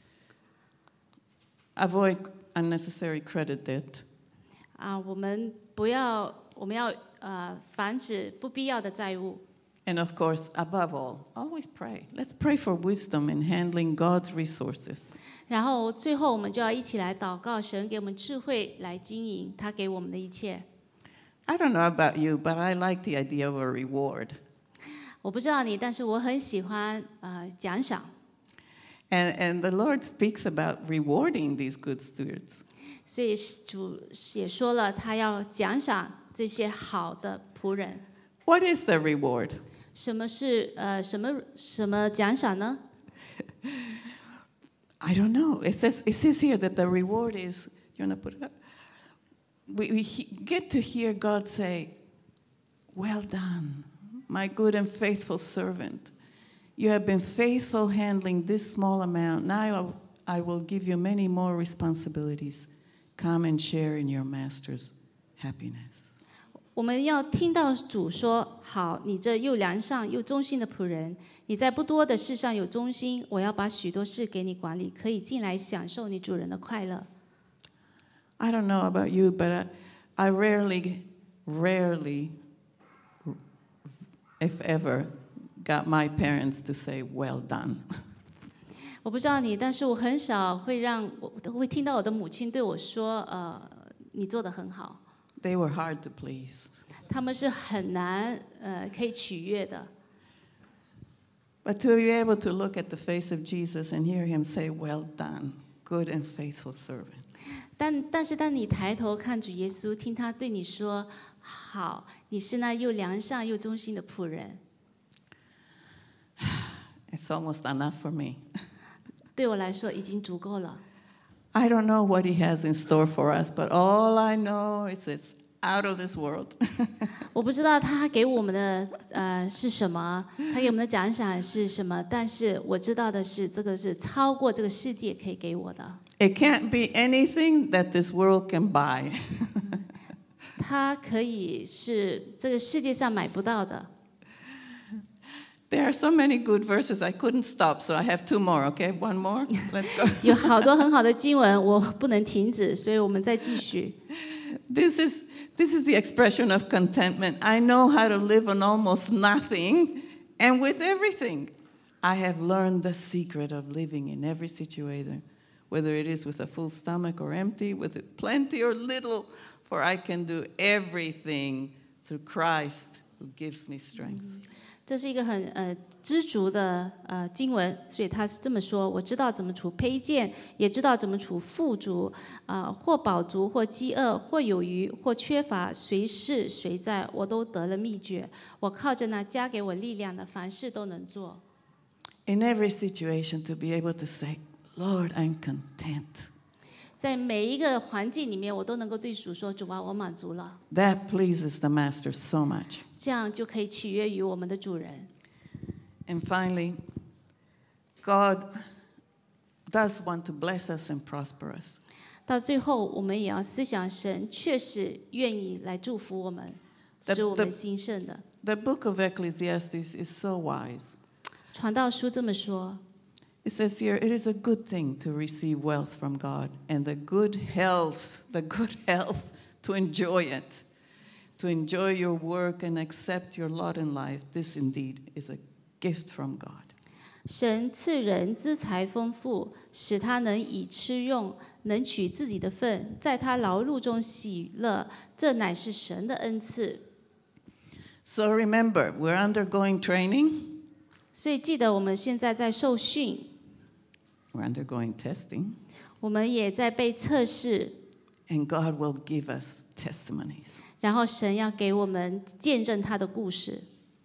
Avoid unnecessary credit debt. 啊，我们不要，我们要呃防止不必要的债务。 And of course, above all, always pray. Let's pray for wisdom in handling God's resources. 然后最后我们就要一起来祷告，神给我们智慧来经营他给我们的一切。 I don't know about you, but I like the idea of a reward. 我不知道你，但是我很喜欢呃奖赏。 And, and the Lord speaks about rewarding these good stewards. 所以主也说了，他要奖赏这些好的仆人。 What is the reward? 什么是呃什么什么奖赏呢？ I don't know. It says, it says here that the reward is, you want to put it up? We, we he, get to hear God say, well done, my good and faithful servant. You have been faithful handling this small amount. Now I will give you many more responsibilities. Come and share in your master's happiness. 我们要听到主说：“好，你这又良善又忠心的仆人，你在不多的事上有忠心，我要把许多事给你管理，可以进来享受你主人的快乐。” I don't know about you, but I, I rarely, rarely, if ever, got my parents to say, well done. 我不知道你，但是我很少会让我会听到我的母亲对我说：“呃，你做得很好。” They were hard to please. 他们是很难呃可以取悦的。 But to be able to look at the face of Jesus and hear him say, well done, good and faithful servant. 但但是当你抬头看主耶稣，听他对你说：“好，你是那又良善又忠心的仆人。” It's almost enough for me. 对我来说已经足够了。 I don't know what he has in store for us, but all I know is it's out of this world. 我不知道他给我们的呃是什么，他给我们的奖赏是什么，但是我知道的是，这个是超过这个世界可以给我的。 It can't be anything that this world can buy. 它可以是这个世界上买不到的。 There are so many good verses, I couldn't stop, so I have two more, okay? One more? Let's go. 有好多很好的经文，我不能停止，所以我们再继续。 This is, this is the expression of contentment. I know how to live on almost nothing and with everything. I have learned the secret of living in every situation, whether it is with a full stomach or empty, with plenty or little, for I can do everything through Christ who gives me strength. 这是一个很呃知足的呃经文，所以他是这么说：我知道怎么处卑贱，也知道怎么处富足，啊、呃，或饱足，或饥饿，或有余，或缺乏，随是随在，我都得了秘诀。我靠着那加给我力量的，凡事都能做。 In every situation, to be able to say, Lord, I'm content. 在每一个环境里面，我都能够对主说：主啊，我满足了。 That pleases the Master so much. 这样就可以取悦于我们的主人。 And finally, God does want to bless us and prosper us. 到最后，我们也要思想，神确实愿意来祝福我们，使我们兴盛的。 The book of Ecclesiastes is so wise. 传道书这么说。 It says here, it is a good thing to receive wealth from God and the good health, the good health to enjoy it, to enjoy your work and accept your lot in life. This indeed is a gift from God. 神赐人资财丰富，使他能以吃用，能取自己的份，在他劳碌中喜乐，这乃是神的恩赐。 So remember, we're undergoing training. 所以记得我们现在在受训。 We're undergoing testing. 我们也在被测试。 And God will give us testimonies. 然后神要给我们见证他的故事。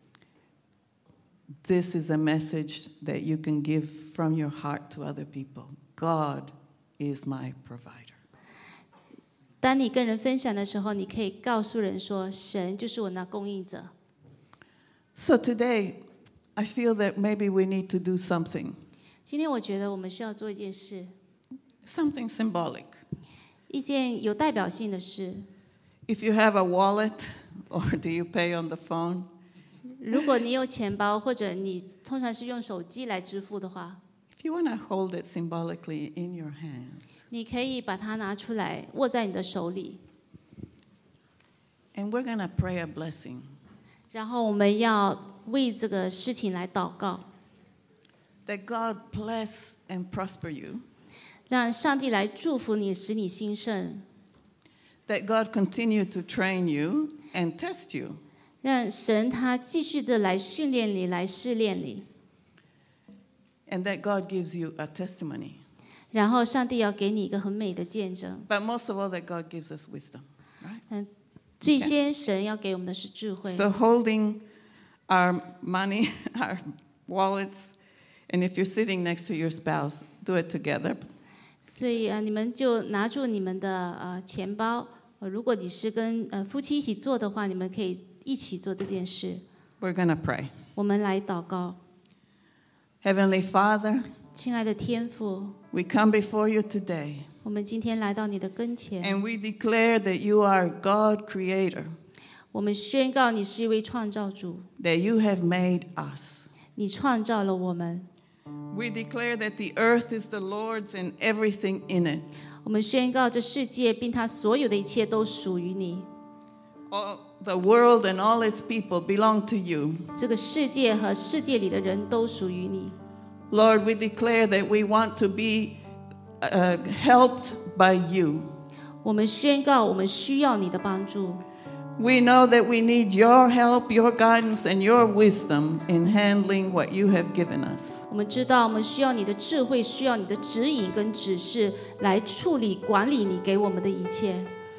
This is a message that you can give from your heart to other people. God is my provider. 当你跟人分享的时候，你可以告诉人说：神就是我那供应者。 So today, I feel that maybe we need to do something. 今天我觉得我们需要做一件事， Something symbolic. 一件有代表性的事。 If you have a wallet, or do you pay on the phone? 如果你有钱包，或者你通常是用手机来支付的话， If you want to hold it symbolically in your hand, 你可以把它拿出来，握在你的手里。 and we're going to pray a blessing. 然后我们要为这个事情来祷告， That God bless and prosper you. 让上帝来祝福你，使你兴盛。 That God continue to train you and test you. 让神他继续的来训练你，来试炼你。 And that God gives you a testimony. 然后上帝要给你一个很美的见证。 But most of all, that God gives us wisdom. Right? 嗯，最先神要给我们的是智慧。 So holding our money, our wallets, and if you're sitting next to your spouse, do it together. 所以呃，你们就拿住你们的呃钱包。呃，如果你是跟呃夫妻一起做的话，你们可以一起做这件事。 We're going to pray. 我们来祷告。 Heavenly Father, 亲爱的天父， we come before you today, 我们今天来到你的跟前， and we declare that you are God creator, 我们宣告你是一位创造主， that you have made us. 你创造了我们。 We declare that the earth is the Lord's and everything in it. 我们宣告这世界并它所有的一切都属于你。 All the world and all its people belong to you. 这个世界和世界里的人都属于你。 Lord, we declare that we want to be uh, helped by you. 我们宣告，我们需要你的帮助。 We know that we need your help, your guidance, and your wisdom in handling what you have given us. 我们知道，我们需要你的智慧，需要你的指引跟指示，来处理管理你给我们的一切。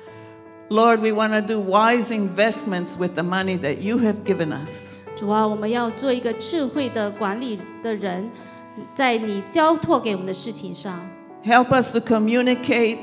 Lord, we want to do wise investments with the money that you have given us. 主啊，我们要做一个智慧的管理的人，在你交托给我们的事情上。 Help us to communicate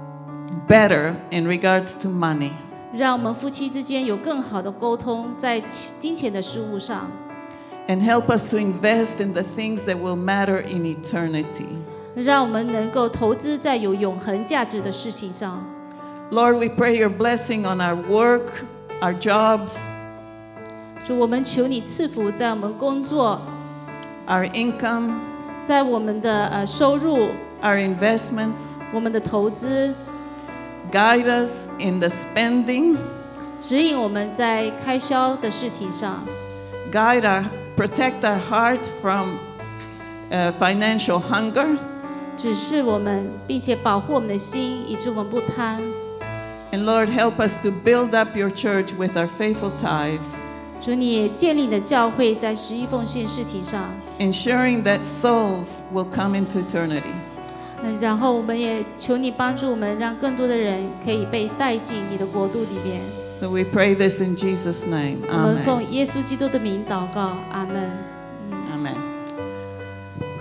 better in regards to money. 让我们夫妻之间有更好的沟通，在金钱的事物上。 And help us to invest in the things that will matter in eternity. 让我们能够投资在有永恒价值的事情上。 Lord, we pray your blessing on our work, our jobs, 主，我们求你赐福在我们工作， our income, 在我们的呃收入， our investments. 我们的投资， Guide us in the spending. 指引我们在开销的事情上。 Guide our, protect our heart from uh, financial hunger. 指示我们，并且保护我们的心，以致我们不贪。 And Lord, help us to build up your church with our faithful tithes, 主，你也建立你的教会在十一奉献事情上， ensuring that souls will come into eternity. 嗯，然后我们也求你帮助我们，让更多的人可以被带进你的国度里边。 So we pray this in Jesus' name. 我们 Amen. 奉耶稣基督的名祷告，阿门。 Amen.